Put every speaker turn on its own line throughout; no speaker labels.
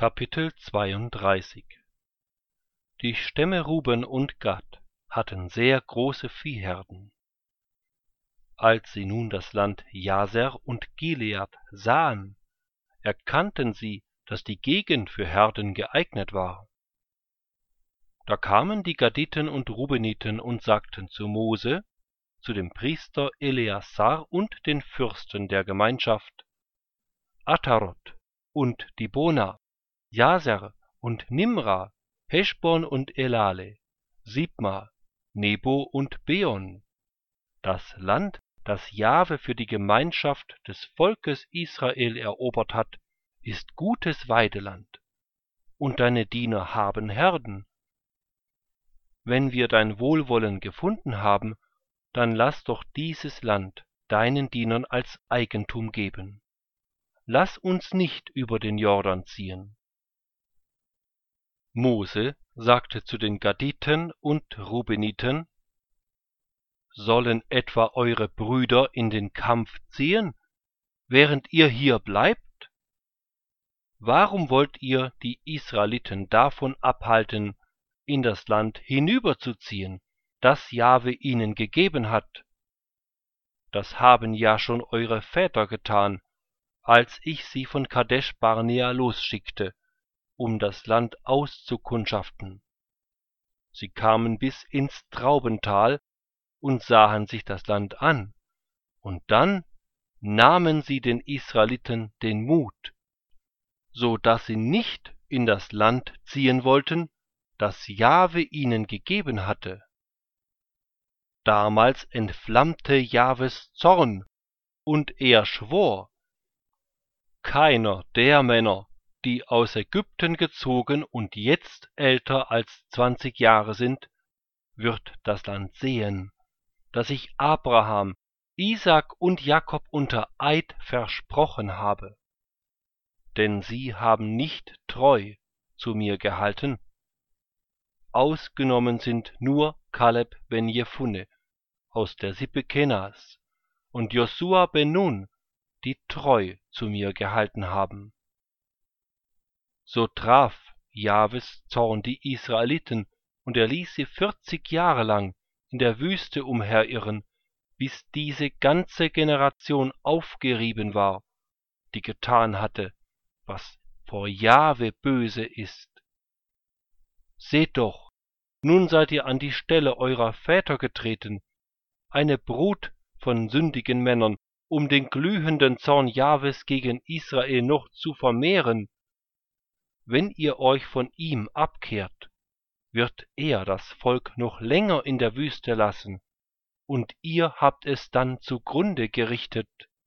Kapitel 32 Die Stämme Ruben und Gad hatten sehr große Viehherden. Als sie nun das Land Jaser und Gilead sahen, erkannten sie, dass die Gegend für Herden geeignet war. Da kamen die Gaditen und Rubeniten und sagten zu Mose, zu dem Priester Eleazar und den Fürsten der Gemeinschaft: Ataroth und Dibona, Jaser und Nimra, Heschbon und Elale, Sibma, Nebo und Beon. Das Land, das Jahwe für die Gemeinschaft des Volkes Israel erobert hat, ist gutes Weideland, und deine Diener haben Herden. Wenn wir dein Wohlwollen gefunden haben, dann lass doch dieses Land deinen Dienern als Eigentum geben. Lass uns nicht über den Jordan ziehen. Mose sagte zu den Gaditen und Rubeniten: Sollen etwa eure Brüder in den Kampf ziehen, während ihr hier bleibt? Warum wollt ihr die Israeliten davon abhalten, in das Land hinüberzuziehen, das Jahwe ihnen gegeben hat? Das haben ja schon eure Väter getan, als ich sie von Kadesh Barnea losschickte, um das Land auszukundschaften. Sie kamen bis ins Traubental und sahen sich das Land an, und dann nahmen sie den Israeliten den Mut, so dass sie nicht in das Land ziehen wollten, das Jahwe ihnen gegeben hatte. Damals entflammte Jahwes Zorn, und er schwor: Keiner der Männer, die aus Ägypten gezogen und jetzt älter als 20 Jahre sind, wird das Land sehen, das ich Abraham, Isaak und Jakob unter Eid versprochen habe. Denn sie haben nicht treu zu mir gehalten. Ausgenommen sind nur Kaleb ben Jefunne aus der Sippe Kenas und Josua ben Nun, die treu zu mir gehalten haben. So traf Jahwes Zorn die Israeliten, und er ließ sie 40 Jahre lang in der Wüste umherirren, bis diese ganze Generation aufgerieben war, die getan hatte, was vor Jahwe böse ist. Seht doch, nun seid ihr an die Stelle eurer Väter getreten, eine Brut von sündigen Männern, um den glühenden Zorn Jahwes gegen Israel noch zu vermehren. Wenn ihr euch von ihm abkehrt, wird er das Volk noch länger in der Wüste lassen, und ihr habt es dann zugrunde gerichtet.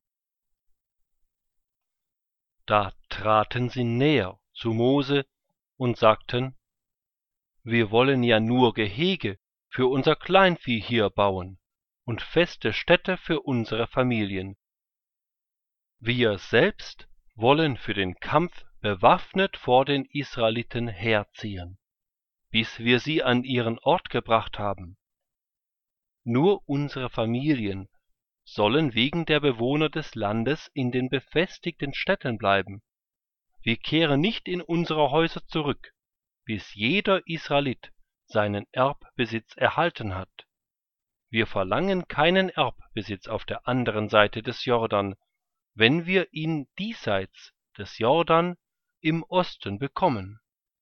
Da traten sie näher zu Mose und sagten: Wir wollen ja nur Gehege für unser Kleinvieh hier bauen und feste Städte für unsere Familien. Wir selbst wollen für den Kampf bewaffnet vor den Israeliten herziehen, bis wir sie an ihren Ort gebracht haben. Nur unsere Familien sollen wegen der Bewohner des Landes in den befestigten Städten bleiben. Wir kehren nicht in unsere Häuser zurück, bis jeder Israelit seinen Erbbesitz erhalten hat. Wir verlangen keinen Erbbesitz auf der anderen Seite des Jordan, wenn wir ihn diesseits des Jordan im Osten bekommen.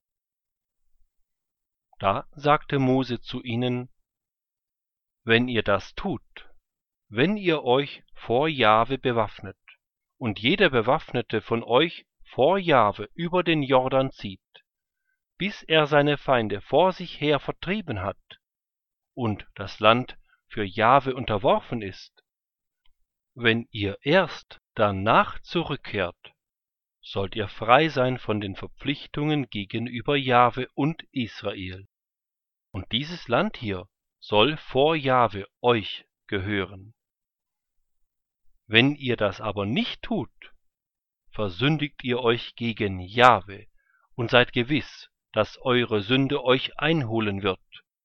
Da sagte Mose zu ihnen: Wenn ihr das tut, wenn ihr euch vor Jahwe bewaffnet, und jeder Bewaffnete von euch vor Jahwe über den Jordan zieht, bis er seine Feinde vor sich her vertrieben hat und das Land für Jahwe unterworfen ist, wenn ihr erst danach zurückkehrt, sollt ihr frei sein von den Verpflichtungen gegenüber Jahwe und Israel. Und dieses Land hier soll vor Jahwe euch gehören. Wenn ihr das aber nicht tut, versündigt ihr euch gegen Jahwe und seid gewiss, dass eure Sünde euch einholen wird.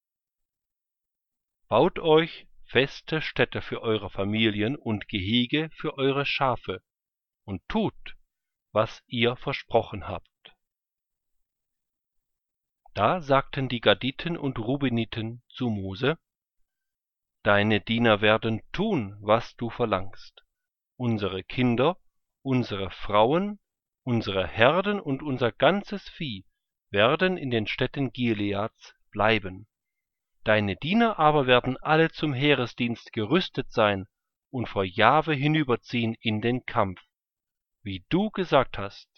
Baut euch feste Städte für eure Familien und Gehege für eure Schafe und tut, was ihr versprochen habt. Da sagten die Gaditen und Rubeniten zu Mose: Deine Diener werden tun, was du verlangst. Unsere Kinder, unsere Frauen, unsere Herden und unser ganzes Vieh werden in den Städten Gileads bleiben. Deine Diener aber werden alle zum Heeresdienst gerüstet sein und vor Jahwe hinüberziehen in den Kampf, wie du gesagt hast.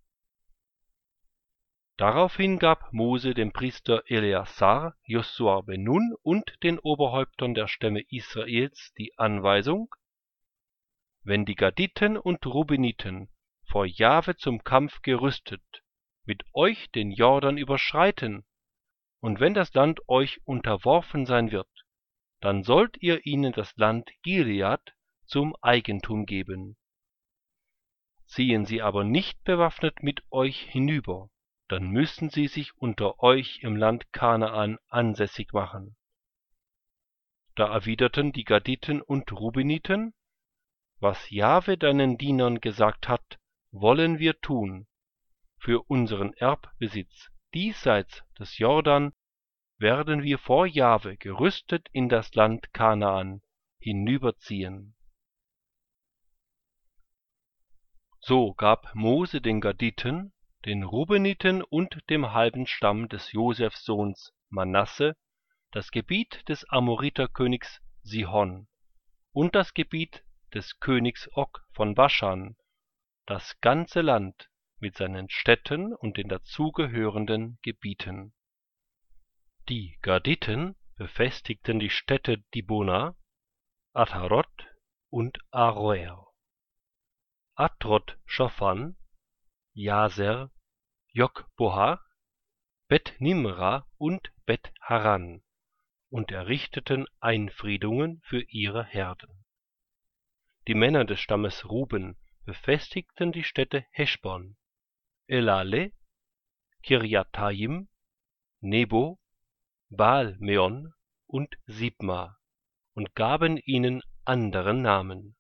Daraufhin gab Mose dem Priester Eleazar, Josua ben Nun und den Oberhäuptern der Stämme Israels die Anweisung: Wenn die Gaditen und Rubeniten vor Jahwe zum Kampf gerüstet mit euch den Jordan überschreiten, und wenn das Land euch unterworfen sein wird, dann sollt ihr ihnen das Land Gilead zum Eigentum geben. Ziehen sie aber nicht bewaffnet mit euch hinüber, dann müssen sie sich unter euch im Land Kanaan ansässig machen. Da erwiderten die Gaditen und Rubeniten: Was Jahwe deinen Dienern gesagt hat, wollen wir tun. Für unseren Erbbesitz diesseits des Jordan werden wir vor Jahwe gerüstet in das Land Kanaan hinüberziehen. So gab Mose den Gaditen, den Rubeniten und dem halben Stamm des Josefs Sohns Manasse das Gebiet des Amoriterkönigs Sihon und das Gebiet des Königs Og von Baschan, das ganze Land mit seinen Städten und den dazugehörenden Gebieten. Die Gaditen befestigten die Städte Dibona, Ataroth und Aroer. Atroth Schofan, Jaser, Jokboha, Bet Nimra und Bet Haran und errichteten Einfriedungen für ihre Herden. Die Männer des Stammes Ruben befestigten die Städte Heschbon, Elale, Kirjataim, Nebo, Baal-Meon und Sibma und gaben ihnen anderen Namen.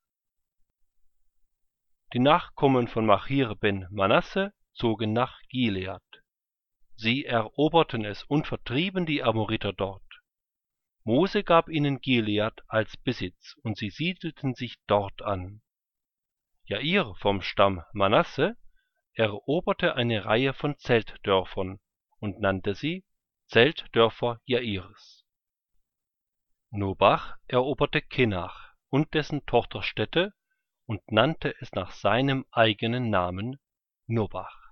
Die Nachkommen von Machir ben Manasse zogen nach Gilead. Sie eroberten es und vertrieben die Amoriter dort. Mose gab ihnen Gilead als Besitz, und sie siedelten sich dort an. Jair vom Stamm Manasse eroberte eine Reihe von Zeltdörfern und nannte sie Zeltdörfer Jairs. Nobach eroberte Kenach und dessen Tochterstädte und nannte es nach seinem eigenen Namen Nobach.